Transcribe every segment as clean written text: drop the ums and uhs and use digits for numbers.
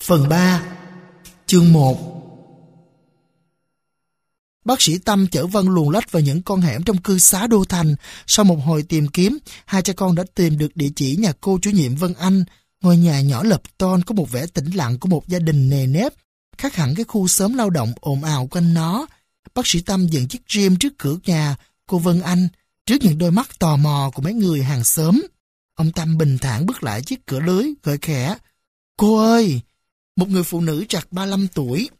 Phần 3. Chương 1. Bác sĩ Tâm chở Vân luồn lách vào những con hẻm trong cư xá Đô Thành. Sau một hồi tìm kiếm, hai cha con đã tìm được địa chỉ nhà cô chủ nhiệm Vân Anh. Ngôi nhà nhỏ lợp tôn có một vẻ tĩnh lặng của một gia đình nề nếp, khác hẳn cái khu xóm lao động ồn ào quanh nó. Bác sĩ Tâm dừng chiếc Rim trước cửa nhà cô Vân Anh, trước những đôi mắt tò mò của mấy người hàng xóm. Ông Tâm bình thản bước lại chiếc cửa lưới, gọi khẽ: "Cô ơi!" Một người phụ nữ trạc 35 tuổi,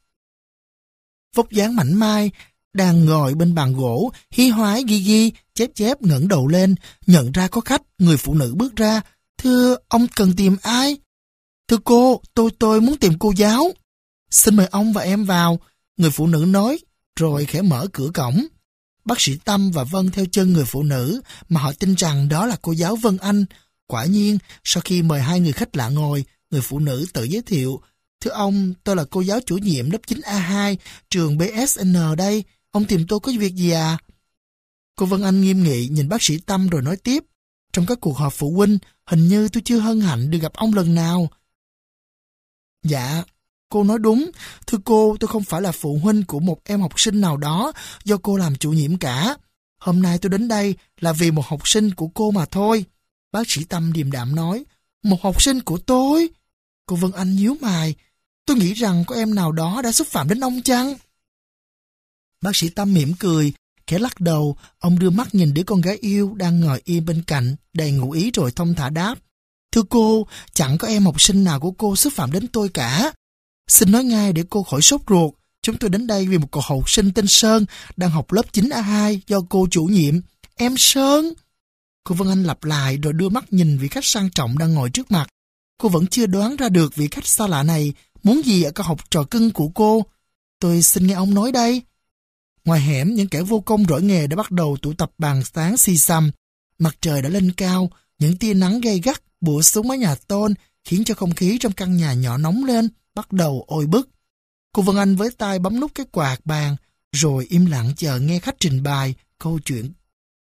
vóc dáng mảnh mai, đang ngồi bên bàn gỗ, hí hoái ghi ghi, chép chép ngẩng đầu lên, nhận ra có khách, người phụ nữ bước ra: "Thưa, ông cần tìm ai?" "Thưa cô, tôi muốn tìm cô giáo." "Xin mời ông và em vào," người phụ nữ nói, rồi khẽ mở cửa cổng. Bác sĩ Tâm và Vân theo chân người phụ nữ, mà họ tin rằng đó là cô giáo Vân Anh. Quả nhiên, sau khi mời hai người khách lạ ngồi, người phụ nữ tự giới thiệu: "Thưa ông, tôi là cô giáo chủ nhiệm lớp 9A2, trường BSN đây. Ông tìm tôi có việc gì à?" Cô Vân Anh nghiêm nghị nhìn bác sĩ Tâm rồi nói tiếp: "Trong các cuộc họp phụ huynh, hình như tôi chưa hân hạnh được gặp ông lần nào." "Dạ, cô nói đúng. Thưa cô, tôi không phải là phụ huynh của một em học sinh nào đó do cô làm chủ nhiệm cả. Hôm nay tôi đến đây là vì một học sinh của cô mà thôi." Bác sĩ Tâm điềm đạm nói: "Một học sinh của tôi?" Cô Vân Anh nhíu mày: "Tôi nghĩ rằng có em nào đó đã xúc phạm đến ông chăng?" Bác sĩ Tâm mỉm cười, khẽ lắc đầu. Ông đưa mắt nhìn đứa con gái yêu đang ngồi im bên cạnh, đầy ngụ ý rồi thong thả đáp: "Thưa cô, chẳng có em học sinh nào của cô xúc phạm đến tôi cả. Xin nói ngay để cô khỏi sốt ruột. Chúng tôi đến đây vì một cậu học sinh tên Sơn đang học lớp 9A2 do cô chủ nhiệm." "Em Sơn?" Cô Vân Anh lặp lại rồi đưa mắt nhìn vị khách sang trọng đang ngồi trước mặt. Cô vẫn chưa đoán ra được vị khách xa lạ này muốn gì ở cậu học trò cưng của cô. "Tôi xin nghe ông nói đây." Ngoài hẻm, những kẻ vô công rỗi nghề đã bắt đầu tụ tập bàn tán xì xầm. Mặt trời đã lên cao, những tia nắng gay gắt bủa xuống mái nhà tôn khiến cho không khí trong căn nhà nhỏ nóng lên, bắt đầu oi bức. Cô Vân Anh với tay bấm nút cái quạt bàn, rồi im lặng chờ nghe khách trình bày câu chuyện.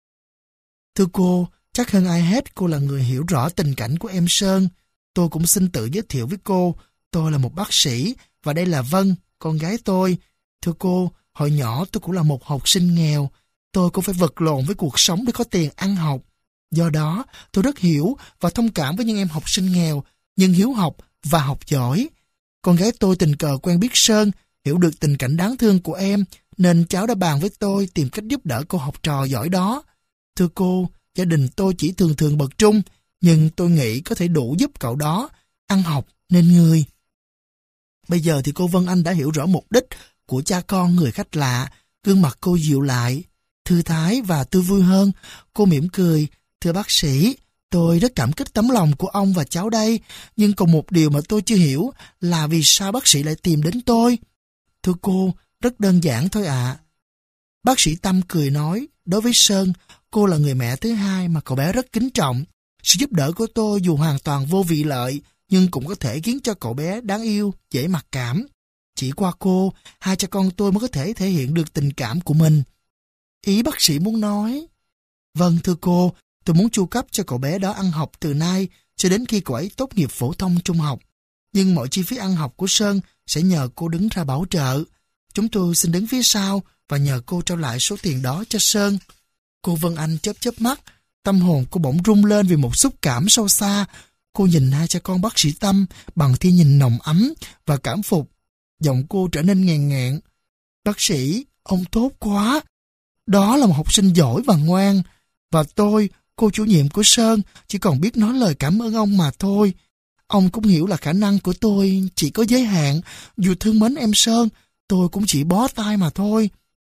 "Thưa cô, chắc hơn ai hết cô là người hiểu rõ tình cảnh của em Sơn. Tôi cũng xin tự giới thiệu với cô. Tôi là một bác sĩ và đây là Vân, con gái tôi. Thưa cô, hồi nhỏ tôi cũng là một học sinh nghèo. Tôi cũng phải vật lộn với cuộc sống để có tiền ăn học. Do đó, tôi rất hiểu và thông cảm với những em học sinh nghèo, nhưng hiếu học và học giỏi. Con gái tôi tình cờ quen biết Sơn, hiểu được tình cảnh đáng thương của em, nên cháu đã bàn với tôi tìm cách giúp đỡ cô học trò giỏi đó. Thưa cô, gia đình tôi chỉ thường thường bậc trung, nhưng tôi nghĩ có thể đủ giúp cậu đó ăn học nên người." Bây giờ thì cô Vân Anh đã hiểu rõ mục đích của cha con người khách lạ. Gương mặt cô dịu lại, thư thái và tươi vui hơn. Cô mỉm cười: "Thưa bác sĩ, tôi rất cảm kích tấm lòng của ông và cháu đây, nhưng còn một điều mà tôi chưa hiểu là vì sao bác sĩ lại tìm đến tôi." "Thưa cô, rất đơn giản thôi ạ." Bác sĩ Tâm cười nói: "Đối với Sơn, cô là người mẹ thứ hai mà cậu bé rất kính trọng. Sự giúp đỡ của tôi dù hoàn toàn vô vị lợi, nhưng cũng có thể khiến cho cậu bé đáng yêu, dễ mặc cảm. Chỉ qua cô, hai cha con tôi mới có thể thể hiện được tình cảm của mình." Ý bác sĩ muốn nói: "Vâng thưa cô, tôi muốn chu cấp cho cậu bé đó ăn học từ nay cho đến khi cậu ấy tốt nghiệp phổ thông trung học. Nhưng mọi chi phí ăn học của Sơn sẽ nhờ cô đứng ra bảo trợ. Chúng tôi xin đứng phía sau và nhờ cô trao lại số tiền đó cho Sơn." Cô Vân Anh chớp chớp mắt, tâm hồn cô bỗng rung lên vì một xúc cảm sâu xa. Cô nhìn hai cha con bác sĩ Tâm bằng tia nhìn nồng ấm và cảm phục. Giọng cô trở nên nghẹn nghẹn: "Bác sĩ, ông tốt quá. Đó là một học sinh giỏi và ngoan. Và tôi, cô chủ nhiệm của Sơn, chỉ còn biết nói lời cảm ơn ông mà thôi. Ông cũng hiểu là khả năng của tôi chỉ có giới hạn. Dù thương mến em Sơn, tôi cũng chỉ bó tay mà thôi."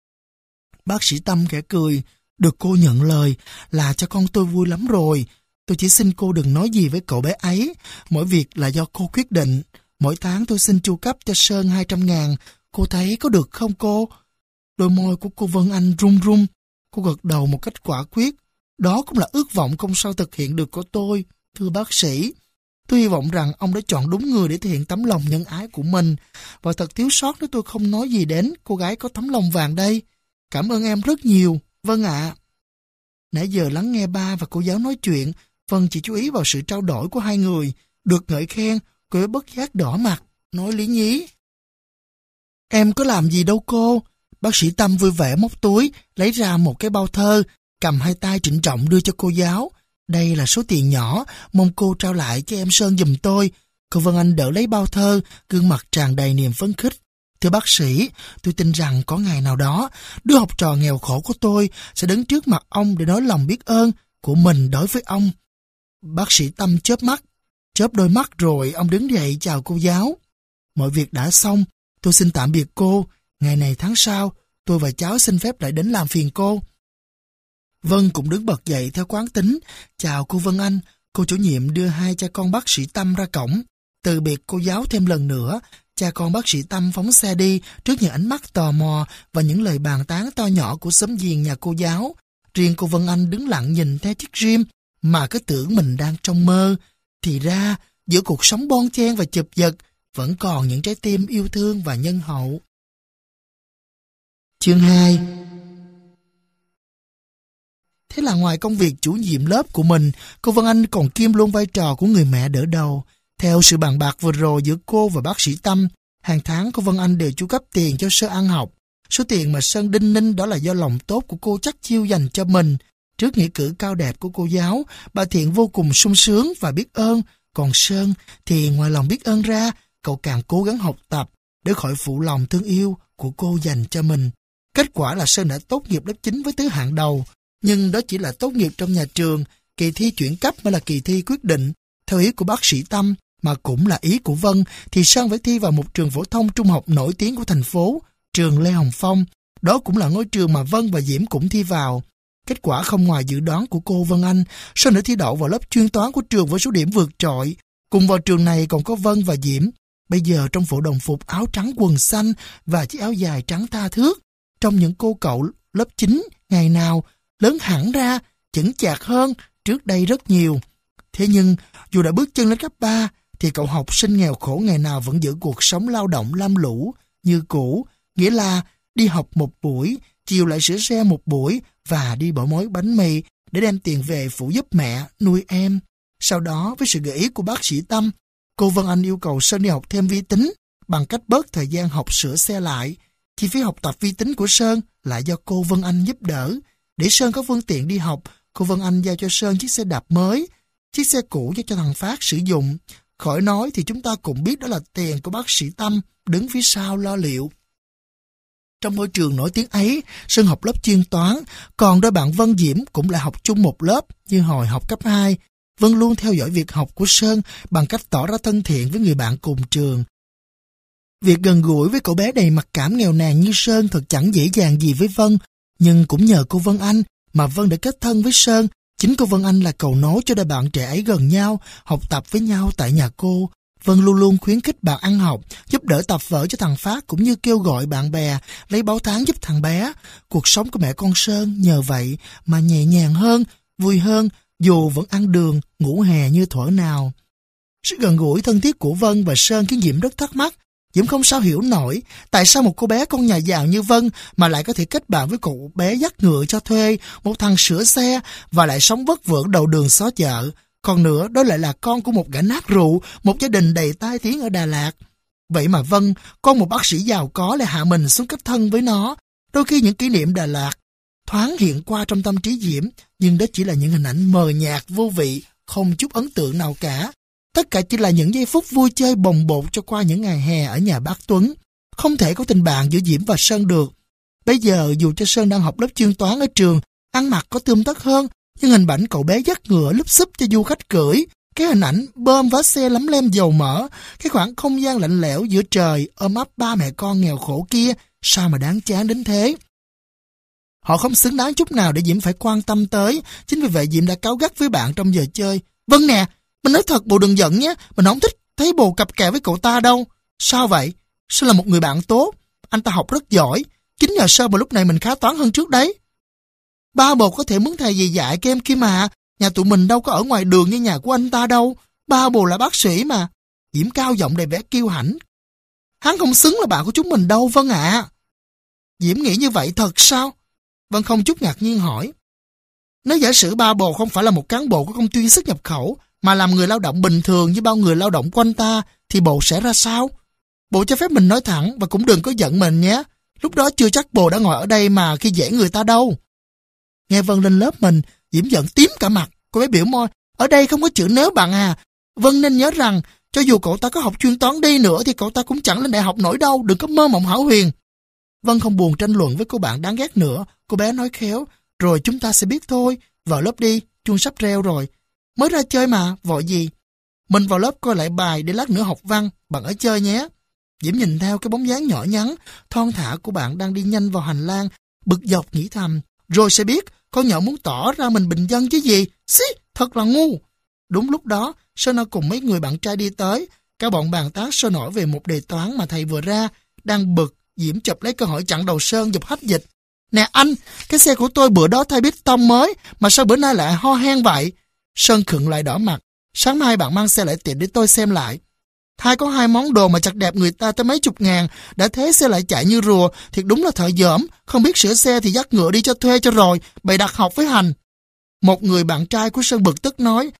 Bác sĩ Tâm khẽ cười: "Được cô nhận lời là cho con tôi vui lắm rồi. Tôi chỉ xin cô đừng nói gì với cậu bé ấy. Mỗi việc là do cô quyết định. Mỗi tháng tôi xin chu cấp cho Sơn 200.000. Cô thấy có được không cô?" Đôi môi của cô Vân Anh run run. Cô gật đầu một cách quả quyết: "Đó cũng là ước vọng không sao thực hiện được của tôi. Thưa bác sĩ, tôi hy vọng rằng ông đã chọn đúng người để thể hiện tấm lòng nhân ái của mình. Và thật thiếu sót nếu tôi không nói gì đến cô gái có tấm lòng vàng đây. Cảm ơn em rất nhiều. Vâng ạ." Nãy giờ lắng nghe ba và cô giáo nói chuyện, Vân chỉ chú ý vào sự trao đổi của hai người. Được ngợi khen, cô ấy bất giác đỏ mặt. nói lý nhí. Em có làm gì đâu cô. Bác sĩ Tâm vui vẻ móc túi, lấy ra một cái bao thơ, cầm hai tay trịnh trọng đưa cho cô giáo. Đây là số tiền nhỏ, mong cô trao lại cho em Sơn giùm tôi. Cô Vân Anh đỡ lấy bao thơ, gương mặt tràn đầy niềm phấn khích. Thưa bác sĩ, tôi tin rằng có ngày nào đó, đứa học trò nghèo khổ của tôi sẽ đứng trước mặt ông để nói lòng biết ơn của mình đối với ông. Bác sĩ Tâm chớp đôi mắt rồi ông đứng dậy chào cô giáo. Mọi việc đã xong, tôi xin tạm biệt cô. Ngày này tháng sau, tôi và cháu xin phép lại đến làm phiền cô. Vân cũng đứng bật dậy theo quán tính, chào cô Vân Anh. Cô chủ nhiệm đưa hai cha con bác sĩ Tâm ra cổng. Từ biệt cô giáo thêm lần nữa, cha con bác sĩ Tâm phóng xe đi trước những ánh mắt tò mò và những lời bàn tán to nhỏ của xóm giềng nhà cô giáo. Riêng cô Vân Anh đứng lặng nhìn theo chiếc rim mà cứ tưởng mình đang trong mơ. Thì ra, giữa cuộc sống bon chen và chụp giật, vẫn còn những trái tim yêu thương và nhân hậu. Chương 2. Thế là ngoài công việc chủ nhiệm lớp của mình, cô Vân Anh còn kiêm luôn vai trò của người mẹ đỡ đầu. Theo sự bàn bạc vừa rồi giữa cô và bác sĩ Tâm, hàng tháng cô Vân Anh đều chu cấp tiền cho Sơn ăn học. Số tiền mà Sơn đinh ninh đó là do lòng tốt của cô chắc chiêu dành cho mình. Trước nghĩa cử cao đẹp của cô giáo, bà Thiện vô cùng sung sướng và biết ơn. Còn Sơn thì ngoài lòng biết ơn ra, cậu càng cố gắng học tập để khỏi phụ lòng thương yêu của cô dành cho mình. Kết quả là Sơn đã tốt nghiệp lớp 9 với thứ hạng đầu. Nhưng đó chỉ là tốt nghiệp trong nhà trường, kỳ thi chuyển cấp mới là kỳ thi quyết định. Theo ý của bác sĩ Tâm, mà cũng là ý của Vân, thì Sơn phải thi vào một trường phổ thông trung học nổi tiếng của thành phố, trường Lê Hồng Phong. Đó cũng là ngôi trường mà Vân và Diễm cũng thi vào. Kết quả không ngoài dự đoán của cô Vân Anh, Sơn đã thi đậu vào lớp chuyên toán của trường với số điểm vượt trội. Cùng vào trường này còn có Vân và Diễm, bây giờ trong bộ đồng phục áo trắng quần xanh và chiếc áo dài trắng tha thướt. Trong những cô cậu lớp 9 ngày nào lớn hẳn ra, chững chạc hơn trước đây rất nhiều. Thế nhưng, dù đã bước chân lên cấp 3, thì cậu học sinh nghèo khổ ngày nào vẫn giữ cuộc sống lao động lam lũ như cũ, nghĩa là đi học một buổi, chiều lại sửa xe một buổi và đi bỏ mối bánh mì để đem tiền về phụ giúp mẹ, nuôi em. Sau đó, với sự gợi ý của bác sĩ Tâm, cô Vân Anh yêu cầu Sơn đi học thêm vi tính bằng cách bớt thời gian học sửa xe lại. Chi phí học tập vi tính của Sơn lại do cô Vân Anh giúp đỡ. Để Sơn có phương tiện đi học, cô Vân Anh giao cho Sơn chiếc xe đạp mới, chiếc xe cũ cho thằng Phát sử dụng. Khỏi nói thì chúng ta cũng biết đó là tiền của bác sĩ Tâm đứng phía sau lo liệu. Trong môi trường nổi tiếng ấy, Sơn học lớp chuyên toán, còn đôi bạn Vân Diễm cũng lại học chung một lớp như hồi học cấp 2. Vân luôn theo dõi việc học của Sơn bằng cách tỏ ra thân thiện với người bạn cùng trường. Việc gần gũi với cậu bé đầy mặc cảm nghèo nàn như Sơn thật chẳng dễ dàng gì với Vân, nhưng cũng nhờ cô Vân Anh mà Vân đã kết thân với Sơn. Chính cô Vân Anh là cầu nối cho đôi bạn trẻ ấy gần nhau, học tập với nhau tại nhà cô. Vân luôn luôn khuyến khích bạn ăn học, giúp đỡ tập vở cho thằng Phát cũng như kêu gọi bạn bè lấy báo tháng giúp thằng bé. Cuộc sống của mẹ con Sơn nhờ vậy mà nhẹ nhàng hơn, vui hơn, dù vẫn ăn đường, ngủ hè như thuở nào. Sự gần gũi thân thiết của Vân và Sơn khiến Diễm rất thắc mắc. Diễm không sao hiểu nổi tại sao một cô bé con nhà giàu như Vân mà lại có thể kết bạn với cậu bé dắt ngựa cho thuê, một thằng sửa xe và lại sống vất vưởng đầu đường xó chợ. Còn nữa, đó lại là con của một gã nát rượu, một gia đình đầy tai tiếng ở Đà Lạt. Vậy mà Vân, con một bác sĩ giàu có lại hạ mình xuống kết thân với nó. Đôi khi những kỷ niệm Đà Lạt thoáng hiện qua trong tâm trí Diễm, nhưng đó chỉ là những hình ảnh mờ nhạt vô vị, không chút ấn tượng nào cả. Tất cả chỉ là những giây phút vui chơi bồng bột cho qua những ngày hè ở nhà bác Tuấn. Không thể có tình bạn giữa Diễm và Sơn được. Bây giờ dù cho Sơn đang học lớp chuyên toán ở trường, ăn mặc có tươm tất hơn, nhưng hình ảnh cậu bé dắt ngựa lúp xúp cho du khách cưỡi, cái hình ảnh bơm vá xe lấm lem dầu mỡ, cái khoảng không gian lạnh lẽo giữa trời ôm ấp ba mẹ con nghèo khổ kia, sao mà đáng chán đến thế. Họ không xứng đáng chút nào để Diễm phải quan tâm tới, chính vì vậy Diễm đã cáu gắt với bạn trong giờ chơi. Vâng nè, mình nói thật bồ đừng giận nhé, mình không thích thấy bồ cặp kè với cậu ta đâu. Sao vậy? Sơn là một người bạn tốt, anh ta học rất giỏi, chính nhờ Sơn mà lúc này mình khá toán hơn trước đấy. Ba bồ có thể mướn thầy gì dạy cho em kia mà, nhà tụi mình đâu có ở ngoài đường như nhà của anh ta đâu, ba bồ là bác sĩ mà. Diễm cao giọng đầy vẻ kiêu hãnh. Hắn không xứng là bạn của chúng mình đâu Vân ạ. Diễm nghĩ như vậy thật sao? Vân không chút ngạc nhiên hỏi. Nếu giả sử ba bồ không phải là một cán bộ của công ty xuất nhập khẩu, mà làm người lao động bình thường như bao người lao động quanh ta, thì bồ sẽ ra sao? Bộ cho phép mình nói thẳng và cũng đừng có giận mình nhé. Lúc đó chưa chắc bồ đã ngồi ở đây mà khi dễ người ta đâu. Nghe Vân lên lớp mình, Diễm giận tím cả mặt. Cô bé biểu môi, ở đây không có chữ nếu bạn à. Vân nên nhớ rằng, cho dù cậu ta có học chuyên toán đi nữa thì cậu ta cũng chẳng lên đại học nổi đâu, đừng có mơ mộng hão huyền. Vân không buồn tranh luận với cô bạn đáng ghét nữa. Cô bé nói khéo, rồi chúng ta sẽ biết thôi. Vào lớp đi, chuông sắp reo rồi. Mới ra chơi mà, vội gì. Mình vào lớp coi lại bài để lát nữa học văn, bạn ở chơi nhé. Diễm nhìn theo cái bóng dáng nhỏ nhắn, thon thả của bạn đang đi nhanh vào hành lang, bực dọc nghĩ thầm. Rồi sẽ biết, con nhỏ muốn tỏ ra mình bình dân chứ gì. Xí, thật là ngu. Đúng lúc đó, Sơn cùng mấy người bạn trai đi tới. Cả bọn bàn tán sôi nổi về một đề toán mà thầy vừa ra. Đang bực, Diễm chụp lấy cơ hội chặn đầu Sơn giục hách dịch. Nè anh, cái xe của tôi bữa đó thay bít tông mới, mà sao bữa nay lại ho hen vậy? Sơn khựng lại đỏ mặt. Sáng mai bạn mang xe lại tiệm để tôi xem lại. Có hai món đồ mà chặt đẹp người ta tới mấy chục ngàn, đã thế xe lại chạy như rùa, thiệt đúng là thợ dởm, không biết sửa xe thì dắt ngựa đi cho thuê cho rồi, bày đặt học với hành. Một người bạn trai của Sơn bực tức nói,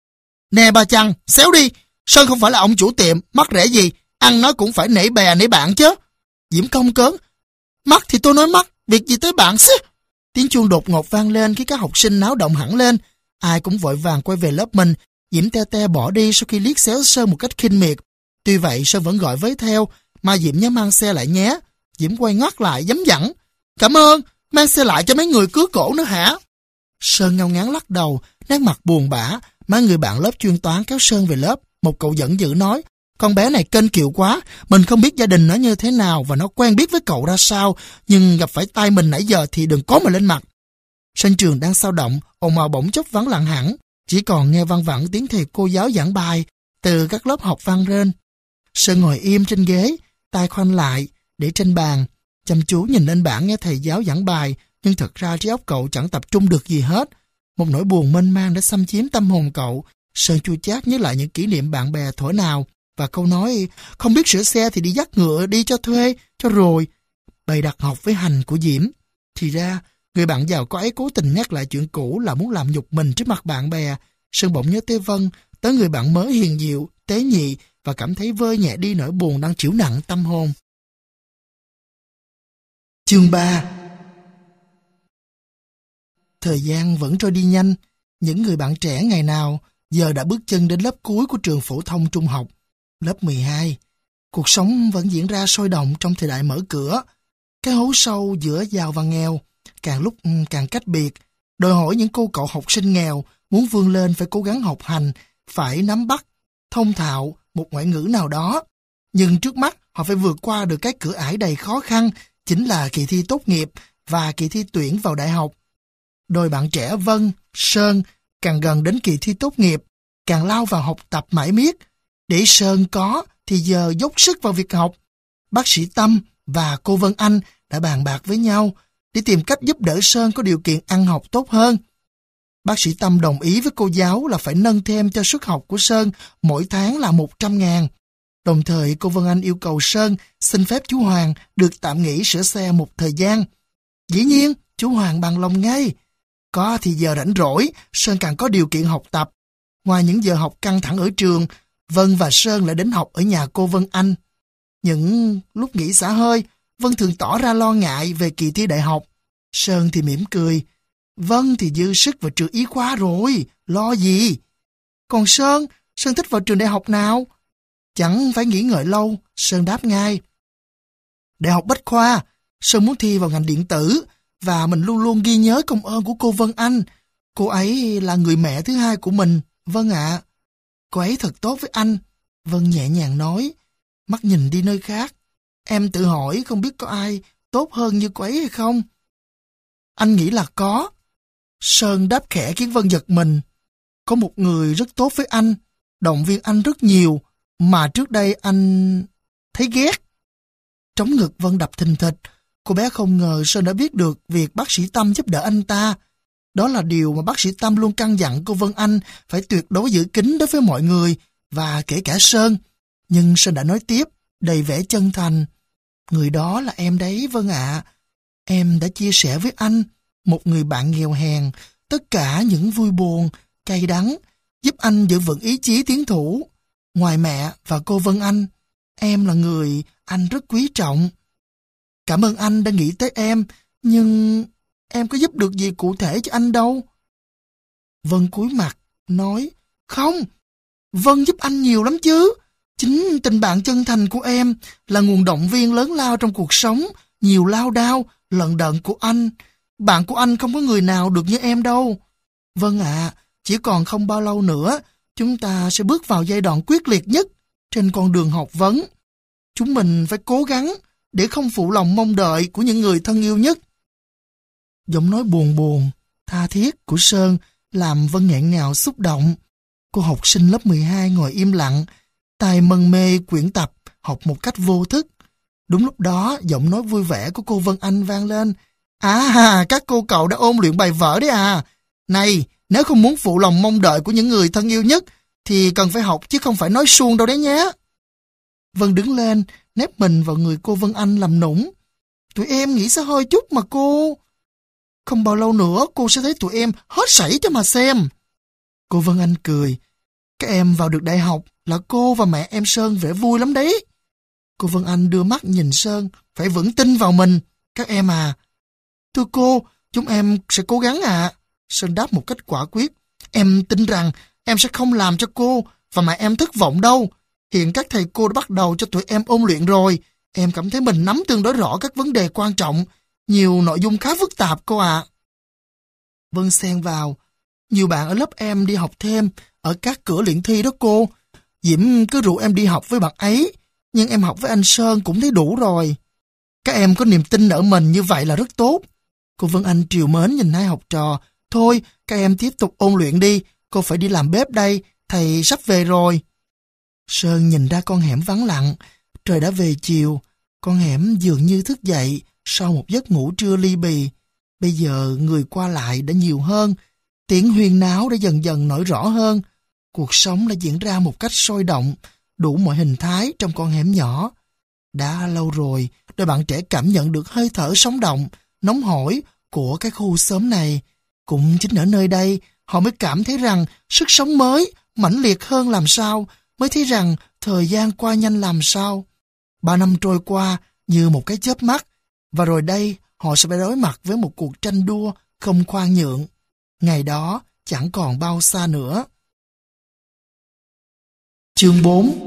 nè bà chằn, xéo đi, Sơn không phải là ông chủ tiệm, mắc rẻ gì, ăn nói cũng phải nể bè nể bạn chứ. Diễm công cớn, mắc thì tôi nói mắc, việc gì tới bạn xí. Tiếng chuông đột ngột vang lên khi các học sinh náo động hẳn lên, ai cũng vội vàng quay về lớp mình. Diễm te te bỏ đi sau khi liếc xéo Sơn một cách khinh miệt. Tuy vậy Sơn vẫn gọi với theo, mà Diễm nhớ mang xe lại nhé. Diễm quay ngoắt lại dấm dẳng. Cảm ơn, mang xe lại cho mấy người cứa cổ nữa hả? Sơn ngao ngán lắc đầu, nét mặt buồn bã. Mấy người bạn lớp chuyên toán kéo Sơn về lớp. Một cậu giận dữ nói, con bé này kênh kiệu quá, mình không biết gia đình nó như thế nào và nó quen biết với cậu ra sao, nhưng gặp phải tay mình nãy giờ thì đừng có mà lên mặt. Sân trường đang xao động, ồn ào bỗng chốc vắng lặng hẳn, chỉ còn nghe văng vẳng tiếng thầy cô giáo giảng bài từ các lớp học vang lên. Sơn ngồi im trên ghế, tay khoanh lại để trên bàn, chăm chú nhìn lên bảng nghe thầy giáo giảng bài, nhưng thật ra trí óc cậu chẳng tập trung được gì hết. Một nỗi buồn mênh mang đã xâm chiếm tâm hồn cậu. Sơn chua chát nhớ lại những kỷ niệm bạn bè thuở nào và câu nói không biết sửa xe thì đi dắt ngựa đi cho thuê cho rồi, bày đặt học với hành của Diễm. Thì ra người bạn giàu có ấy cố tình nhắc lại chuyện cũ là muốn làm nhục mình trước mặt bạn bè. Sơn bỗng nhớ tới Vân, tới người bạn mới hiền diệu, tế nhị và cảm thấy vơi nhẹ đi nỗi buồn đang chịu nặng tâm hồn. Chương 3. Thời gian vẫn trôi đi nhanh. Những người bạn trẻ ngày nào giờ đã bước chân đến lớp cuối của trường phổ thông trung học, lớp 12. Cuộc sống vẫn diễn ra sôi động trong thời đại mở cửa. Cái hố sâu giữa giàu và nghèo càng lúc càng cách biệt, đòi hỏi những cô cậu học sinh nghèo muốn vươn lên phải cố gắng học hành, phải nắm bắt, thông thạo một ngoại ngữ nào đó. Nhưng trước mắt họ phải vượt qua được cái cửa ải đầy khó khăn, chính là kỳ thi tốt nghiệp và kỳ thi tuyển vào đại học. Đôi bạn trẻ Vân, Sơn càng gần đến kỳ thi tốt nghiệp, càng lao vào học tập mãi miết. Để Sơn có thì giờ dốc sức vào việc học. Bác sĩ Tâm và cô Vân Anh đã bàn bạc với nhau để tìm cách giúp đỡ Sơn có điều kiện ăn học tốt hơn. Bác sĩ Tâm đồng ý với cô giáo là phải nâng thêm cho suất học của Sơn mỗi tháng là 100.000. Đồng thời cô Vân Anh yêu cầu Sơn xin phép chú Hoàng được tạm nghỉ sửa xe một thời gian. Dĩ nhiên, chú Hoàng bằng lòng ngay. Có thì giờ rảnh rỗi, Sơn càng có điều kiện học tập. Ngoài những giờ học căng thẳng ở trường, Vân và Sơn lại đến học ở nhà cô Vân Anh. Những lúc nghỉ xả hơi, Vân thường tỏ ra lo ngại về kỳ thi đại học. Sơn thì mỉm cười. Vân thì dư sức vào trường y khoa rồi, lo gì? Còn Sơn thích vào trường đại học nào? Chẳng phải nghĩ ngợi lâu, Sơn đáp ngay. Đại học Bách Khoa, Sơn muốn thi vào ngành điện tử, và mình luôn luôn ghi nhớ công ơn của cô Vân Anh. Cô ấy là người mẹ thứ hai của mình, Vân ạ. Cô ấy thật tốt với anh, Vân nhẹ nhàng nói, mắt nhìn đi nơi khác. Em tự hỏi không biết có ai tốt hơn như cô ấy hay không? Anh nghĩ là có. Sơn đáp khẽ khiến Vân giật mình. Có một người rất tốt với anh, động viên anh rất nhiều, mà trước đây anh thấy ghét. Trống ngực Vân đập thình thịch. Cô bé không ngờ Sơn đã biết được việc bác sĩ Tâm giúp đỡ anh ta. Đó là điều mà bác sĩ Tâm luôn căn dặn cô Vân Anh phải tuyệt đối giữ kín đối với mọi người, và kể cả Sơn. Nhưng Sơn đã nói tiếp, đầy vẻ chân thành. Người đó là em đấy Vân ạ. Em đã chia sẻ với anh, một người bạn nghèo hèn, tất cả những vui buồn, cay đắng, giúp anh giữ vững ý chí tiến thủ. Ngoài mẹ và cô Vân Anh, Em là người anh rất quý trọng. Cảm ơn anh đã nghĩ tới em, nhưng em có giúp được gì cụ thể cho anh đâu. Vân cúi mặt, nói, không, Vân giúp anh nhiều lắm chứ. Chính tình bạn chân thành của em là nguồn động viên lớn lao trong cuộc sống, nhiều lao đao, lận đận của anh. Bạn của anh không có người nào được như em đâu. Vân ạ, chỉ còn không bao lâu nữa, chúng ta sẽ bước vào giai đoạn quyết liệt nhất trên con đường học vấn. Chúng mình phải cố gắng để không phụ lòng mong đợi của những người thân yêu nhất. Giọng nói buồn buồn, tha thiết của Sơn làm Vân nghẹn ngào xúc động. Cô học sinh lớp 12 ngồi im lặng, tay mân mê quyển tập, học một cách vô thức. Đúng lúc đó, giọng nói vui vẻ của cô Vân Anh vang lên. À, các cô cậu đã ôn luyện bài vở đấy à. Này, nếu không muốn phụ lòng mong đợi của những người thân yêu nhất, thì cần phải học chứ không phải nói suông đâu đấy nhé. Vân đứng lên, nép mình vào người cô Vân Anh làm nũng. Tụi em nghĩ sẽ hơi chút mà cô. Không bao lâu nữa cô sẽ thấy tụi em hết sảy cho mà xem. Cô Vân Anh cười. Các em vào được đại học là cô và mẹ em Sơn vẻ vui lắm đấy. Cô Vân Anh đưa mắt nhìn Sơn, phải vững tin vào mình. Các em à. Thưa cô, chúng em sẽ cố gắng ạ. Sơn đáp một cách quả quyết. Em tin rằng em sẽ không làm cho cô và mẹ em thất vọng đâu. Hiện các thầy cô đã bắt đầu cho tụi em ôn luyện rồi. Em cảm thấy mình nắm tương đối rõ các vấn đề quan trọng. Nhiều nội dung khá phức tạp cô ạ. Vân xen vào. Nhiều bạn ở lớp em đi học thêm ở các cửa luyện thi đó cô. Diễm cứ rủ em đi học với bạn ấy, nhưng em học với anh Sơn cũng thấy đủ rồi. Các em có niềm tin ở mình như vậy là rất tốt. Cô Vân Anh trìu mến nhìn hai học trò. Thôi, các em tiếp tục ôn luyện đi, cô phải đi làm bếp đây, thầy sắp về rồi. Sơn nhìn ra con hẻm vắng lặng, trời đã về chiều, con hẻm dường như thức dậy sau một giấc ngủ trưa ly bì. Bây giờ người qua lại đã nhiều hơn, tiếng huyên náo đã dần dần nổi rõ hơn. Cuộc sống đã diễn ra một cách sôi động, đủ mọi hình thái trong con hẻm nhỏ. Đã lâu rồi, đôi bạn trẻ cảm nhận được hơi thở sống động, nóng hổi của cái khu xóm này. Cũng chính ở nơi đây, họ mới cảm thấy rằng sức sống mới, mãnh liệt hơn làm sao, mới thấy rằng thời gian qua nhanh làm sao. 3 năm trôi qua như một cái chớp mắt, và rồi đây họ sẽ phải đối mặt với một cuộc tranh đua không khoan nhượng. Ngày đó chẳng còn bao xa nữa. Chương 4.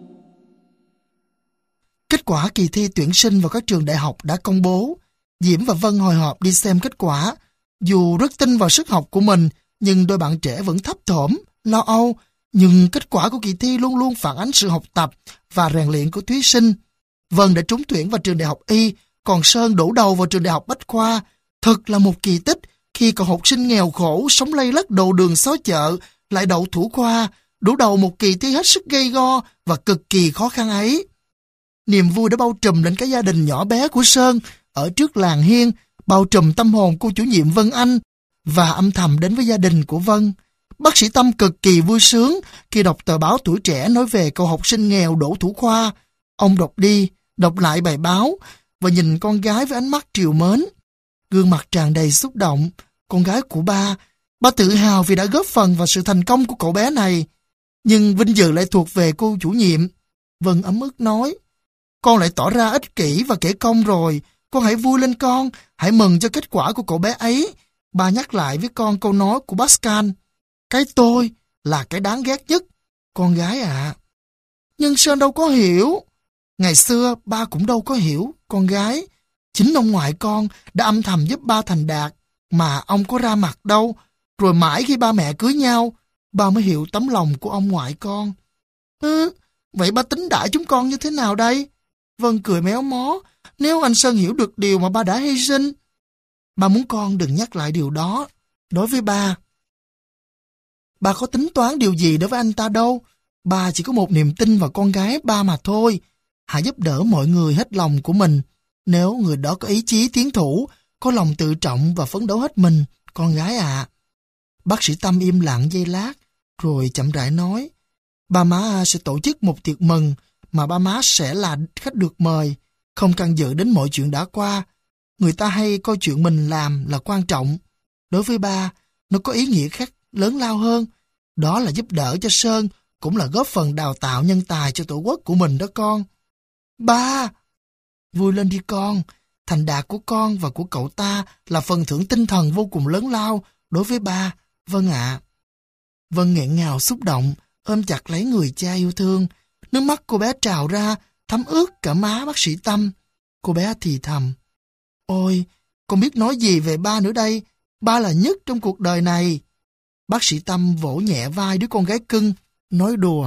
Kết quả kỳ thi tuyển sinh vào các trường đại học đã công bố. Diễm và Vân hồi hộp đi xem kết quả. Dù rất tin vào sức học của mình, nhưng đôi bạn trẻ vẫn thấp thỏm, lo âu. Nhưng kết quả của kỳ thi luôn luôn phản ánh sự học tập và rèn luyện của thí sinh. Vân đã trúng tuyển vào trường đại học Y, còn Sơn đổ đầu vào trường đại học Bách Khoa. Thật là một kỳ tích khi cậu học sinh nghèo khổ, sống lây lất đầu đường xó chợ, lại đậu thủ khoa, đổ đầu một kỳ thi hết sức gay go và cực kỳ khó khăn ấy. Niềm vui đã bao trùm lên cái gia đình nhỏ bé của Sơn ở trước làng hiên, bao trùm tâm hồn cô chủ nhiệm Vân Anh và âm thầm đến với gia đình của Vân. Bác sĩ Tâm cực kỳ vui sướng khi đọc tờ báo Tuổi Trẻ nói về cậu học sinh nghèo đỗ thủ khoa. Ông đọc đi, đọc lại bài báo và nhìn con gái với ánh mắt trìu mến. Gương mặt tràn đầy xúc động, con gái của ba tự hào vì đã góp phần vào sự thành công của cậu bé này. Nhưng vinh dự lại thuộc về cô chủ nhiệm. Vân ấm ức nói, con lại tỏ ra ích kỷ và kể công rồi, con hãy vui lên con, hãy mừng cho kết quả của cậu bé ấy. Ba nhắc lại với con câu nói của Pascal, cái tôi là cái đáng ghét nhất, con gái ạ. Nhưng Sơn đâu có hiểu. Ngày xưa ba cũng đâu có hiểu, con gái. Chính ông ngoại con đã âm thầm giúp ba thành đạt, mà ông có ra mặt đâu. Rồi mãi khi ba mẹ cưới nhau, ba mới hiểu tấm lòng của ông ngoại con. Vậy ba tính đãi chúng con như thế nào đây? Vân cười méo mó. Nếu anh Sơn hiểu được điều mà ba đã hy sinh, ba muốn con đừng nhắc lại điều đó. Đối với ba có tính toán điều gì đối với anh ta đâu. Ba chỉ có một niềm tin vào con gái ba mà thôi. Hãy giúp đỡ mọi người hết lòng của mình. Nếu người đó có ý chí tiến thủ, có lòng tự trọng và phấn đấu hết mình, con gái ạ. Bác sĩ Tâm im lặng giây lát, rồi chậm rãi nói, ba má sẽ tổ chức một tiệc mừng mà ba má sẽ là khách được mời, không can dự đến mọi chuyện đã qua. Người ta hay coi chuyện mình làm là quan trọng. Đối với ba, nó có ý nghĩa khác lớn lao hơn. Đó là giúp đỡ cho Sơn cũng là góp phần đào tạo nhân tài cho tổ quốc của mình đó con. Ba! Vui lên đi con. Thành đạt của con và của cậu ta là phần thưởng tinh thần vô cùng lớn lao đối với ba. Vâng ạ. Vân nghẹn ngào xúc động, ôm chặt lấy người cha yêu thương. Nước mắt cô bé trào ra, thấm ướt cả má bác sĩ Tâm. Cô bé thì thầm. Ôi, con biết nói gì về ba nữa đây. Ba là nhất trong cuộc đời này. Bác sĩ Tâm vỗ nhẹ vai đứa con gái cưng, nói đùa.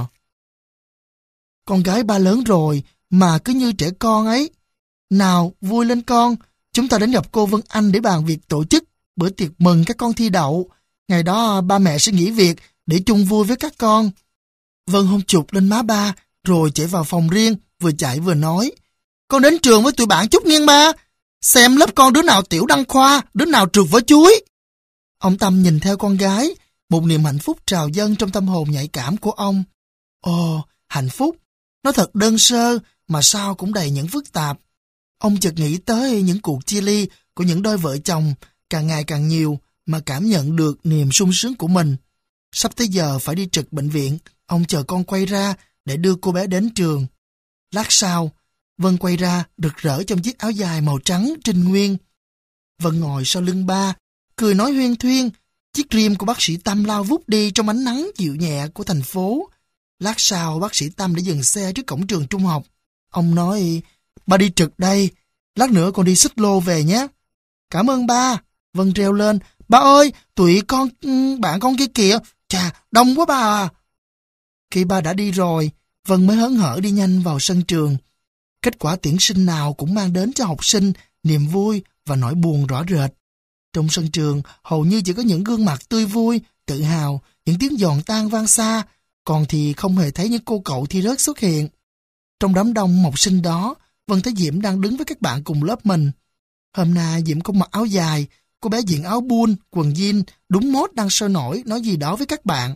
Con gái ba lớn rồi, mà cứ như trẻ con ấy. Nào, vui lên con. Chúng ta đến gặp cô Vân Anh để bàn việc tổ chức bữa tiệc mừng các con thi đậu. Ngày đó ba mẹ sẽ nghỉ việc để chung vui với các con. Vân hôn chụp lên má ba, rồi chạy vào phòng riêng, vừa chạy vừa nói. Con đến trường với tụi bạn chút nghiêng ba. Xem lớp con đứa nào tiểu đăng khoa, đứa nào trượt vỏ chuối. Ông Tâm nhìn theo con gái, một niềm hạnh phúc trào dâng trong tâm hồn nhạy cảm của ông. Ồ, hạnh phúc, nó thật đơn sơ mà sao cũng đầy những phức tạp. Ông chợt nghĩ tới những cuộc chia ly của những đôi vợ chồng càng ngày càng nhiều mà cảm nhận được niềm sung sướng của mình. Sắp tới giờ phải đi trực bệnh viện, ông chờ con quay ra để đưa cô bé đến trường. Lát sau, Vân quay ra rực rỡ trong chiếc áo dài màu trắng trinh nguyên. Vân ngồi sau lưng ba, cười nói huyên thuyên. Chiếc rim của bác sĩ Tâm lao vút đi trong ánh nắng dịu nhẹ của thành phố. Lát sau bác sĩ Tâm đã dừng xe trước cổng trường trung học. Ông nói, ba đi trực đây, lát nữa con đi xích lô về nhé. Cảm ơn ba. Vân reo lên, ba ơi, tụi con, bạn con kia kìa, chà, đông quá ba à. Khi ba đã đi rồi, Vân mới hớn hở đi nhanh vào sân trường. Kết quả tuyển sinh nào cũng mang đến cho học sinh niềm vui và nỗi buồn rõ rệt. Trong sân trường, hầu như chỉ có những gương mặt tươi vui, tự hào, những tiếng giòn tan vang xa, còn thì không hề thấy những cô cậu thi rớt xuất hiện. Trong đám đông học sinh đó, Vân thấy Diễm đang đứng với các bạn cùng lớp mình. Hôm nay Diễm không mặc áo dài, cô bé diện áo buôn, quần jean, đúng mốt đang sôi nổi, nói gì đó với các bạn.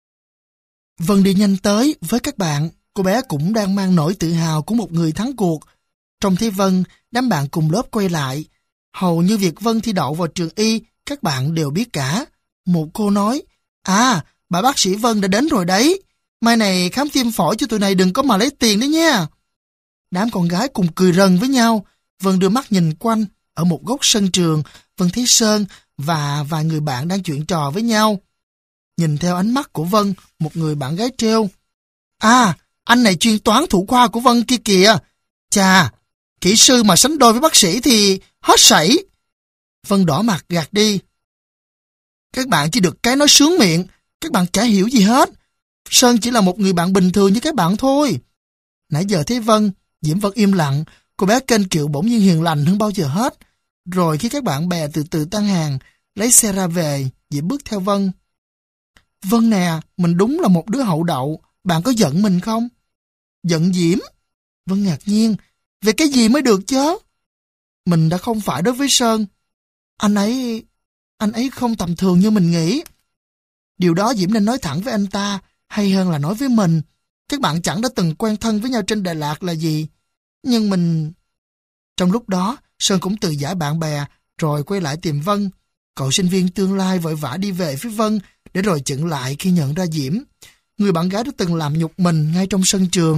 Vân đi nhanh tới với các bạn, cô bé cũng đang mang nỗi tự hào của một người thắng cuộc. Trông thấy Vân, đám bạn cùng lớp quay lại. Hầu như việc Vân thi đậu vào trường y, các bạn đều biết cả. Một cô nói, à, bà bác sĩ Vân đã đến rồi đấy. Mai này khám tim phổi cho tụi này đừng có mà lấy tiền đấy nha. Đám con gái cùng cười rần với nhau. Vân đưa mắt nhìn quanh. Ở một góc sân trường, Vân thấy Sơn và vài người bạn đang chuyện trò với nhau. Nhìn theo ánh mắt của Vân, một người bạn gái trêu. À, anh này chuyên toán thủ khoa của Vân kia kìa. Chà, kỹ sư mà sánh đôi với bác sĩ thì hết sảy. Vân đỏ mặt gạt đi. Các bạn chỉ được cái nói sướng miệng, các bạn chả hiểu gì hết. Sơn chỉ là một người bạn bình thường như các bạn thôi. Nãy giờ thấy Vân, Diễm vẫn im lặng, cô bé kênh kiệu bỗng nhiên hiền lành hơn bao giờ hết. Rồi khi các bạn bè từ từ tăng hàng, lấy xe ra về, Diễm bước theo Vân. Vân nè, mình đúng là một đứa hậu đậu, bạn có giận mình không? Giận Diễm? Vân ngạc nhiên, về cái gì mới được chứ? Mình đã không phải đối với Sơn. Anh ấy không tầm thường như mình nghĩ. Điều đó Diễm nên nói thẳng với anh ta, hay hơn là nói với mình. Các bạn chẳng đã từng quen thân với nhau trên Đà Lạt là gì. Nhưng mình... Trong lúc đó, Sơn cũng từ giải bạn bè, rồi quay lại tìm Vân. Cậu sinh viên tương lai vội vã đi về phía Vân, để rồi chững lại khi nhận ra Diễm, người bạn gái đã từng làm nhục mình ngay trong sân trường.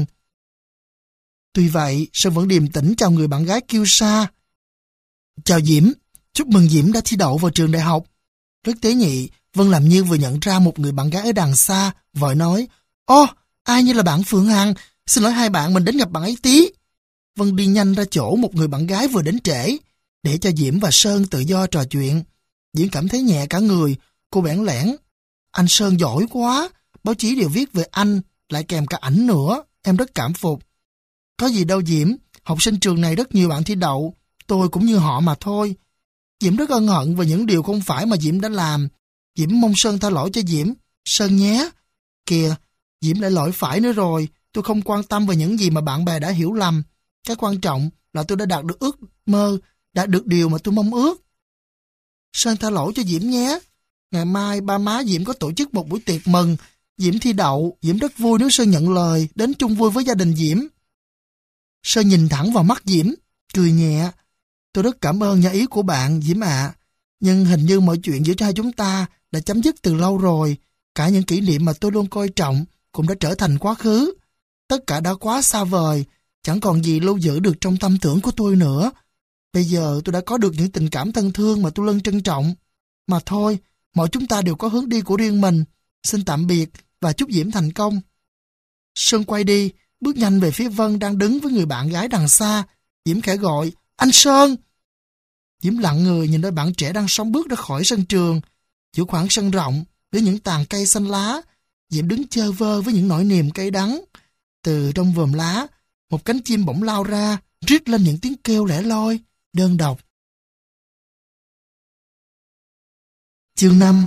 Tuy vậy, Sơn vẫn điềm tĩnh chào người bạn gái kiêu sa. Chào Diễm, chúc mừng Diễm đã thi đậu vào trường đại học. Rất tế nhị, Vân làm như vừa nhận ra một người bạn gái ở đằng xa, vội nói, ô, ai như là bạn Phượng Hằng, xin lỗi hai bạn, mình đến gặp bạn ấy tí. Vân đi nhanh ra chỗ một người bạn gái vừa đến trễ, để cho Diễm và Sơn tự do trò chuyện. Diễm cảm thấy nhẹ cả người, cô bẽn lẽn. Anh Sơn giỏi quá, báo chí đều viết về anh, lại kèm cả ảnh nữa, em rất cảm phục. Có gì đâu Diễm, học sinh trường này rất nhiều bạn thi đậu, tôi cũng như họ mà thôi. Diễm rất ân hận về những điều không phải mà Diễm đã làm. Diễm mong Sơn tha lỗi cho Diễm. Sơn nhé. Kìa, Diễm lại lỗi phải nữa rồi, tôi không quan tâm về những gì mà bạn bè đã hiểu lầm. Cái quan trọng là tôi đã đạt được ước mơ, đạt được điều mà tôi mong ước. Sơn tha lỗi cho Diễm nhé. Ngày mai ba má Diễm có tổ chức một buổi tiệc mừng. Diễm thi đậu, Diễm rất vui nếu Sơn nhận lời, đến chung vui với gia đình Diễm. Sơn nhìn thẳng vào mắt Diễm, cười nhẹ. Tôi rất cảm ơn nhà ý của bạn, Diễm ạ. Nhưng hình như mọi chuyện giữa hai chúng ta đã chấm dứt từ lâu rồi. Cả những kỷ niệm mà tôi luôn coi trọng cũng đã trở thành quá khứ. Tất cả đã quá xa vời, chẳng còn gì lưu giữ được trong tâm tưởng của tôi nữa. Bây giờ tôi đã có được những tình cảm thân thương mà tôi luôn trân trọng. Mà thôi, mọi chúng ta đều có hướng đi của riêng mình. Xin tạm biệt và chúc Diễm thành công. Sơn quay đi, bước nhanh về phía Vân đang đứng với người bạn gái đằng xa. Diễm khẽ gọi, anh Sơn! Diễm lặng người nhìn đôi bạn trẻ đang sóng bước ra khỏi sân trường. Giữa khoảng sân rộng, với những tàn cây xanh lá, Diễm đứng chơ vơ với những nỗi niềm cay đắng. Từ trong vòm lá, một cánh chim bỗng lao ra, rít lên những tiếng kêu lẻ loi, đơn độc. Chương 5.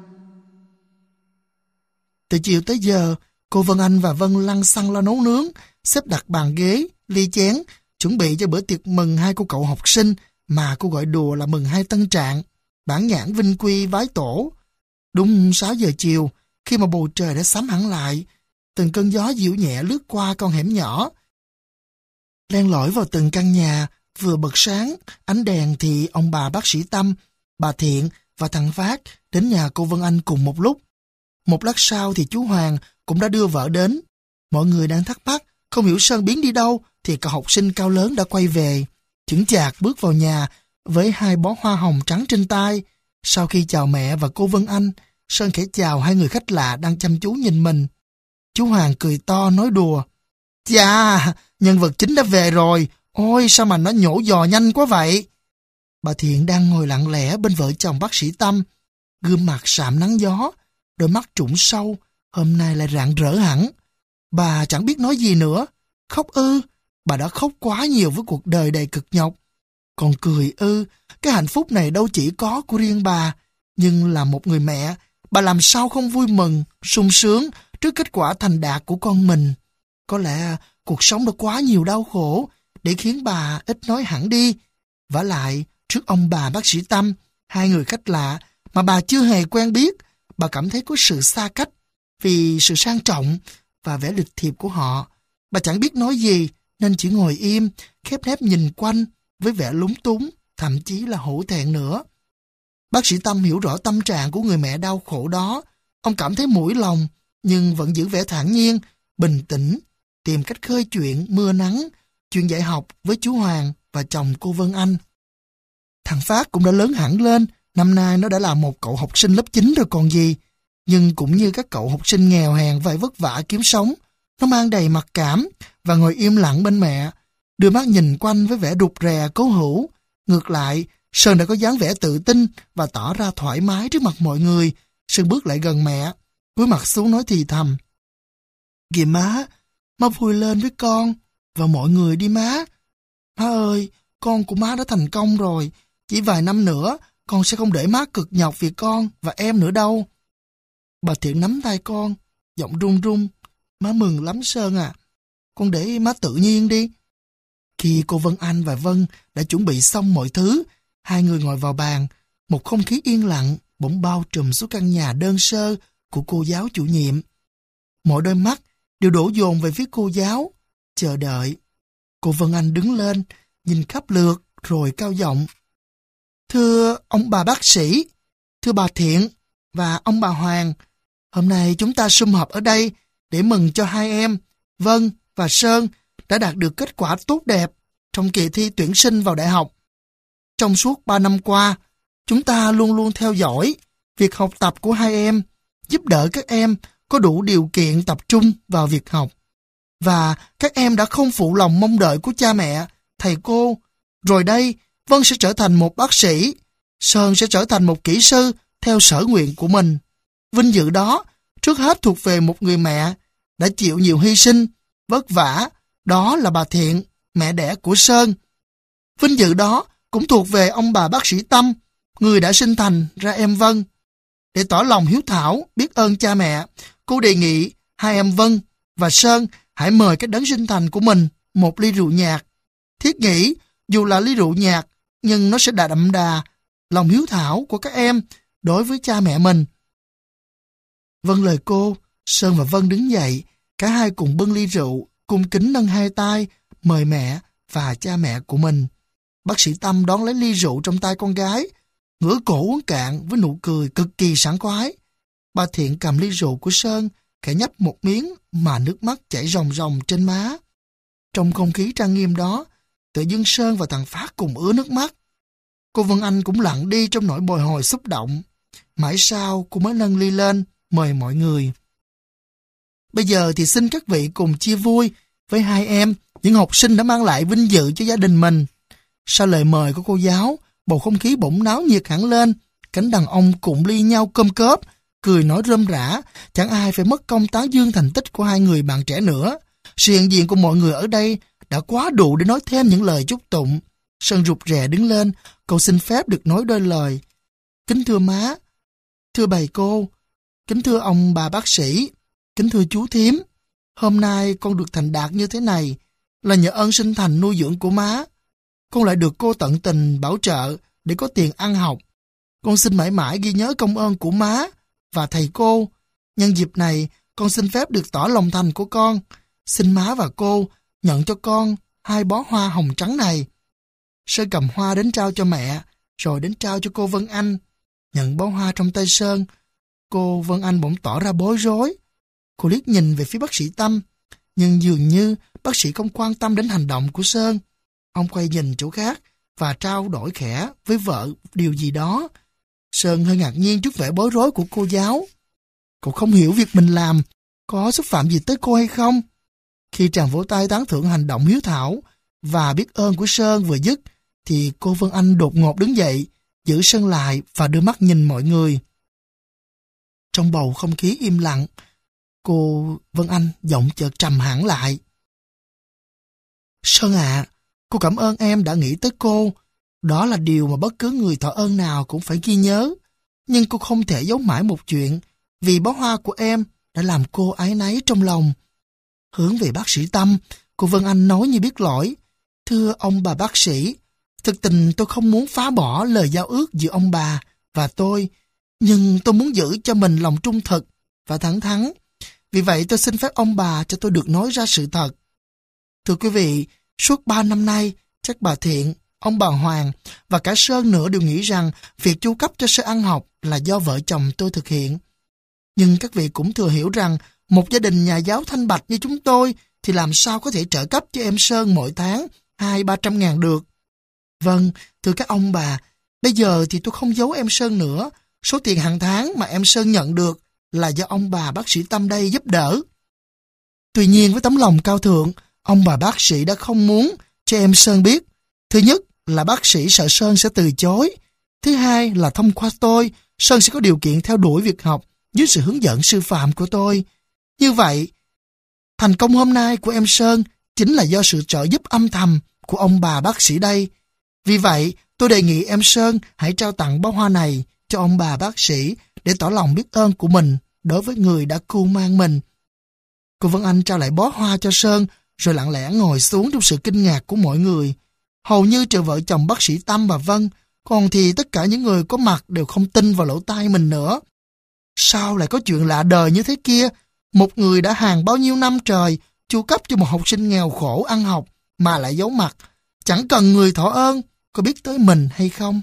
Từ chiều tới giờ, cô Vân Anh và Vân lăn xăng lo nấu nướng, xếp đặt bàn ghế, ly chén, chuẩn bị cho bữa tiệc mừng hai cô cậu học sinh mà cô gọi đùa là mừng hai tân trạng, bản nhãn vinh quy vái tổ. Đúng 6 giờ chiều, khi mà bầu trời đã sẫm hẳn lại, từng cơn gió dịu nhẹ lướt qua con hẻm nhỏ, len lỏi vào từng căn nhà, vừa bật sáng, ánh đèn thì ông bà bác sĩ Tâm, bà Thiện và thằng Phát đến nhà cô Vân Anh cùng một lúc. Một lát sau thì chú Hoàng cũng đã đưa vợ đến. Mọi người đang thắc mắc, không hiểu Sơn biến đi đâu, thì cậu học sinh cao lớn đã quay về. Chững chạc bước vào nhà với 2 bó hoa hồng trắng trên tay. Sau khi chào mẹ và cô Vân Anh, Sơn khẽ chào 2 người khách lạ đang chăm chú nhìn mình. Chú Hoàng cười to nói đùa, chà, nhân vật chính đã về rồi, ôi sao mà nó nhổ giò nhanh quá vậy. Bà Thiện đang ngồi lặng lẽ bên vợ chồng bác sĩ Tâm, gương mặt sạm nắng gió, đôi mắt trũng sâu, hôm nay lại rạng rỡ hẳn. Bà chẳng biết nói gì nữa. Khóc ư? Bà đã khóc quá nhiều với cuộc đời đầy cực nhọc. Còn cười ư? Cái hạnh phúc này đâu chỉ có của riêng bà, nhưng là một người mẹ, bà làm sao không vui mừng, sung sướng trước kết quả thành đạt của con mình. Có lẽ cuộc sống đã quá nhiều đau khổ để khiến bà ít nói hẳn đi. Vả lại, trước ông bà bác sĩ Tâm, 2 người khách lạ mà bà chưa hề quen biết, bà cảm thấy có sự xa cách vì sự sang trọng và vẻ lịch thiệp của họ. Bà chẳng biết nói gì nên chỉ ngồi im, khép nép nhìn quanh với vẻ lúng túng, thậm chí là hổ thẹn nữa. Bác sĩ Tâm hiểu rõ tâm trạng của người mẹ đau khổ đó. Ông cảm thấy mũi lòng, nhưng vẫn giữ vẻ thản nhiên, bình tĩnh, tìm cách khơi chuyện mưa nắng, chuyện dạy học với chú Hoàng và chồng cô Vân Anh. Thằng Phát cũng đã lớn hẳn lên, năm nay nó đã là một cậu học sinh lớp 9 rồi còn gì. Nhưng cũng như các cậu học sinh nghèo hèn phải vất vả kiếm sống, nó mang đầy mặc cảm và ngồi im lặng bên mẹ, đưa mắt nhìn quanh với vẻ rụt rè cố hữu. Ngược lại, Sơn đã có dáng vẻ tự tin và tỏ ra thoải mái trước mặt mọi người. Sơn bước lại gần mẹ, cúi mặt xuống nói thì thầm, kìa má vui lên với con và mọi người đi má. Má ơi, con của má đã thành công rồi, chỉ vài năm nữa con sẽ không để má cực nhọc vì con và em nữa đâu. Bà Thiện nắm tay con, giọng run run, má mừng lắm Sơn à, con để má tự nhiên đi. Khi cô Vân Anh và Vân đã chuẩn bị xong mọi thứ, 2 người ngồi vào bàn, một không khí yên lặng bỗng bao trùm xuống căn nhà đơn sơ của cô giáo chủ nhiệm. Mọi đôi mắt đều đổ dồn về phía cô giáo, chờ đợi. Cô Vân Anh đứng lên, nhìn khắp lượt rồi cao giọng, thưa ông bà bác sĩ, thưa bà Thiện và ông bà Hoàng, hôm nay chúng ta sum họp ở đây để mừng cho 2 em, Vân và Sơn, đã đạt được kết quả tốt đẹp trong kỳ thi tuyển sinh vào đại học. Trong suốt 3 năm qua, chúng ta luôn luôn theo dõi việc học tập của 2 em, giúp đỡ các em có đủ điều kiện tập trung vào việc học. Và các em đã không phụ lòng mong đợi của cha mẹ, thầy cô. Rồi đây, Vân sẽ trở thành một bác sĩ, Sơn sẽ trở thành một kỹ sư theo sở nguyện của mình. Vinh dự đó, trước hết thuộc về một người mẹ đã chịu nhiều hy sinh, vất vả, đó là bà Thiện, mẹ đẻ của Sơn. Vinh dự đó cũng thuộc về ông bà bác sĩ Tâm, người đã sinh thành ra em Vân. Để tỏ lòng hiếu thảo, biết ơn cha mẹ, cô đề nghị 2 em Vân và Sơn hãy mời cái đấng sinh thành của mình một ly rượu nhạt. Thiết nghĩ, dù là ly rượu nhạt, nhưng nó sẽ đậm đà lòng hiếu thảo của các em đối với cha mẹ mình. Vâng lời cô, Sơn và Vân đứng dậy, cả hai cùng bưng ly rượu, cung kính nâng 2 tay, mời mẹ và cha mẹ của mình. Bác sĩ Tâm đón lấy ly rượu trong tay con gái, ngửa cổ uống cạn với nụ cười cực kỳ sảng khoái. Bà Thiện cầm ly rượu của Sơn, khẽ nhấp một miếng mà nước mắt chảy ròng ròng trên má. Trong không khí trang nghiêm đó, tự dưng Sơn và thằng Phát cùng ứa nước mắt. Cô Vân Anh cũng lặng đi trong nỗi bồi hồi xúc động. Mãi sau cô mới nâng ly lên, mời mọi người. Bây giờ thì xin các vị cùng chia vui với hai em, những học sinh đã mang lại vinh dự cho gia đình mình. Sau lời mời của cô giáo, bầu không khí bỗng náo nhiệt hẳn lên. Cánh đàn ông cùng ly nhau cơm cớp, cười nói rôm rả, chẳng ai phải mất công tán dương thành tích của hai người bạn trẻ nữa. Sự hiện diện của mọi người ở đây đã quá đủ để nói thêm những lời chúc tụng. Sơn rụt rè đứng lên, cậu xin phép được nói đôi lời. Kính thưa má, thưa bầy cô, kính thưa ông bà bác sĩ, kính thưa chú thím, hôm nay con được thành đạt như thế này là nhờ ơn sinh thành nuôi dưỡng của má. Con lại được cô tận tình bảo trợ để có tiền ăn học. Con xin mãi mãi ghi nhớ công ơn của má và thầy cô. Nhân dịp này, con xin phép được tỏ lòng thành của con. Xin má và cô nhận cho con 2 bó hoa hồng trắng này. Sơn cầm hoa đến trao cho mẹ, rồi đến trao cho cô Vân Anh. Nhận bó hoa trong tay Sơn, cô Vân Anh bỗng tỏ ra bối rối. Cô liếc nhìn về phía bác sĩ Tâm, nhưng dường như bác sĩ không quan tâm đến hành động của Sơn. Ông quay nhìn chỗ khác và trao đổi khẽ với vợ điều gì đó. Sơn hơi ngạc nhiên trước vẻ bối rối của cô giáo. Cậu không hiểu việc mình làm có xúc phạm gì tới cô hay không. Khi chàng vỗ tay tán thưởng hành động hiếu thảo và biết ơn của Sơn vừa dứt, thì cô Vân Anh đột ngột đứng dậy, giữ Sơn lại và đưa mắt nhìn mọi người. Trong bầu không khí im lặng, cô Vân Anh giọng chợt trầm hẳn lại. Sơn ạ, cô cảm ơn em đã nghĩ tới cô. Đó là điều mà bất cứ người thọ ơn nào cũng phải ghi nhớ. Nhưng cô không thể giấu mãi một chuyện, vì bó hoa của em đã làm cô áy náy trong lòng. Hướng về bác sĩ Tâm, cô Vân Anh nói như biết lỗi. Thưa ông bà bác sĩ, thực tình tôi không muốn phá bỏ lời giao ước giữa ông bà và tôi, nhưng tôi muốn giữ cho mình lòng trung thực và thẳng thắn. Vì vậy tôi xin phép ông bà cho tôi được nói ra sự thật. Thưa quý vị, suốt 3 năm nay, chắc bà Thiện, ông bà Hoàng và cả Sơn nữa đều nghĩ rằng việc chu cấp cho Sơn ăn học là do vợ chồng tôi thực hiện. Nhưng các vị cũng thừa hiểu rằng một gia đình nhà giáo thanh bạch như chúng tôi thì làm sao có thể trợ cấp cho em Sơn mỗi tháng 200-300 ngàn được. Vâng, thưa các ông bà, bây giờ thì tôi không giấu em Sơn nữa. Số tiền hàng tháng mà em Sơn nhận được là do ông bà bác sĩ Tâm đây giúp đỡ. Tuy nhiên với tấm lòng cao thượng, ông bà bác sĩ đã không muốn cho em Sơn biết. Thứ nhất là bác sĩ sợ Sơn sẽ từ chối. Thứ hai là thông qua tôi, Sơn sẽ có điều kiện theo đuổi việc học dưới sự hướng dẫn sư phạm của tôi. Như vậy, thành công hôm nay của em Sơn chính là do sự trợ giúp âm thầm của ông bà bác sĩ đây. Vì vậy, tôi đề nghị em Sơn hãy trao tặng bó hoa này cho ông bà bác sĩ để tỏ lòng biết ơn của mình đối với người đã cưu mang mình. Cô Vân Anh trao lại bó hoa cho Sơn rồi lặng lẽ ngồi xuống trong sự kinh ngạc của mọi người. Hầu như trừ vợ chồng bác sĩ Tâm và Vân, còn thì tất cả những người có mặt đều không tin vào lỗ tai mình nữa. Sao lại có chuyện lạ đời như thế kia? Một người đã hàng bao nhiêu năm trời chu cấp cho một học sinh nghèo khổ ăn học mà lại giấu mặt, chẳng cần người thọ ơn có biết tới mình hay không.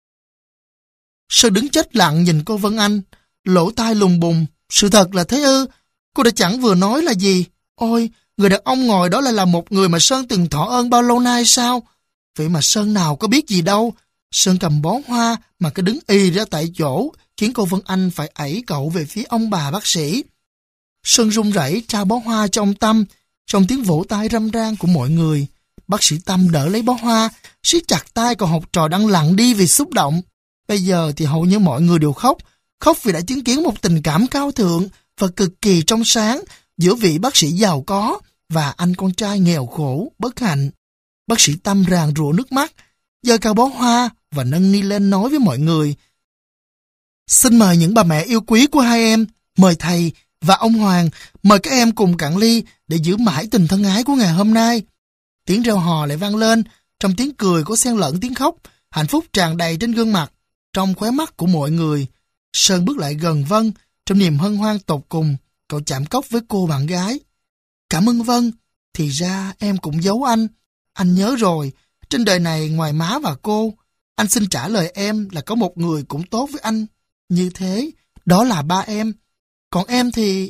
Sơn đứng chết lặng nhìn cô Vân Anh, lỗ tai lùng bùng. Sự thật là thế ư? Cô đã chẳng vừa nói là gì? Ôi, người đàn ông ngồi đó lại là một người mà Sơn từng thọ ơn bao lâu nay sao? Vậy mà Sơn nào có biết gì đâu. Sơn cầm bó hoa mà cứ đứng y ra tại chỗ, khiến cô Vân Anh phải ẩy cậu về phía ông bà bác sĩ. Sơn run rẩy trao bó hoa cho ông Tâm, trong tiếng vỗ tay râm ran của mọi người. Bác sĩ Tâm đỡ lấy bó hoa, siết chặt tay cậu học trò đang lặng đi vì xúc động. Bây giờ thì hầu như mọi người đều khóc vì đã chứng kiến một tình cảm cao thượng và cực kỳ trong sáng giữa vị bác sĩ giàu có và anh con trai nghèo khổ, bất hạnh. Bác sĩ Tâm ràn rụa nước mắt, giơ cao bó hoa và nâng ni lên nói với mọi người. Xin mời những bà mẹ yêu quý của hai em, mời thầy và ông Hoàng, mời các em cùng cạn ly để giữ mãi tình thân ái của ngày hôm nay. Tiếng reo hò lại vang lên, trong tiếng cười có xen lẫn tiếng khóc, hạnh phúc tràn đầy trên gương mặt, trong khóe mắt của mọi người. Sơn bước lại gần Vân, trong niềm hân hoan tột cùng, cậu chạm cốc với cô bạn gái. Cảm ơn Vân, thì ra em cũng giấu anh. Anh nhớ rồi, trên đời này ngoài má và cô, anh xin trả lời em là có một người cũng tốt với anh. Như thế, đó là ba em. Còn em thì...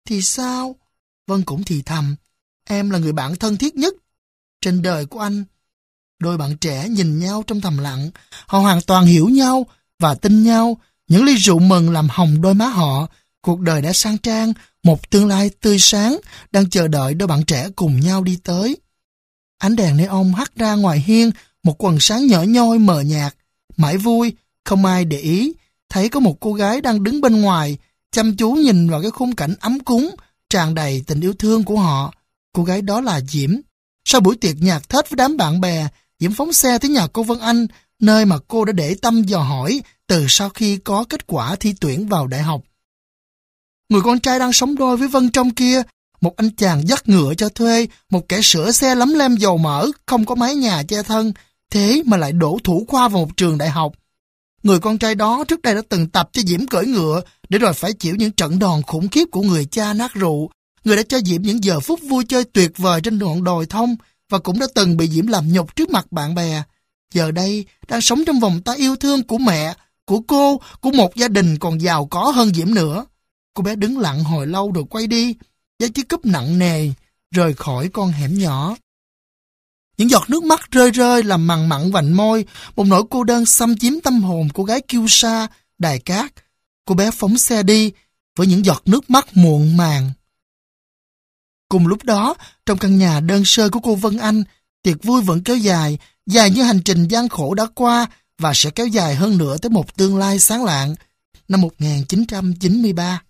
Thì sao? Vân cũng thì thầm. Em là người bạn thân thiết nhất trên đời của anh. Đôi bạn trẻ nhìn nhau trong thầm lặng. Họ hoàn toàn hiểu nhau và tin nhau. Những ly rượu mừng làm hồng đôi má họ. Cuộc đời đã sang trang, một tương lai tươi sáng đang chờ đợi đôi bạn trẻ cùng nhau đi tới. Ánh đèn neon hắt ra ngoài hiên, một quần sáng nhỏ nhoi mờ nhạt. Mãi vui, không ai để ý, thấy có một cô gái đang đứng bên ngoài, chăm chú nhìn vào cái khung cảnh ấm cúng, tràn đầy tình yêu thương của họ. Cô gái đó là Diễm. Sau buổi tiệc nhạc Tết với đám bạn bè, Diễm phóng xe tới nhà cô Vân Anh, nơi mà cô đã để tâm dò hỏi từ sau khi có kết quả thi tuyển vào đại học. Người con trai đang sống đôi với Vân trong kia, một anh chàng dắt ngựa cho thuê, một kẻ sửa xe lấm lem dầu mỡ, không có mái nhà che thân, thế mà lại đỗ thủ khoa vào một trường đại học. Người con trai đó trước đây đã từng tập cho Diễm cưỡi ngựa, để rồi phải chịu những trận đòn khủng khiếp của người cha nát rượu. Người đã cho Diễm những giờ phút vui chơi tuyệt vời trên ngọn đồi thông, và cũng đã từng bị Diễm làm nhục trước mặt bạn bè. Giờ đây, đang sống trong vòng tay yêu thương của mẹ, của cô, của một gia đình còn giàu có hơn Diễm nữa. Cô bé đứng lặng hồi lâu rồi quay đi, với chiếc cúp nặng nề, rời khỏi con hẻm nhỏ. Những giọt nước mắt rơi rơi làm mằn mặn vành môi, một nỗi cô đơn xâm chiếm tâm hồn cô gái kiêu sa, đài cát. Cô bé phóng xe đi, với những giọt nước mắt muộn màng. Cùng lúc đó, trong căn nhà đơn sơ của cô Vân Anh, tiệc vui vẫn kéo dài, dài như hành trình gian khổ đã qua, và sẽ kéo dài hơn nữa tới một tương lai sáng lạng. Năm 1993.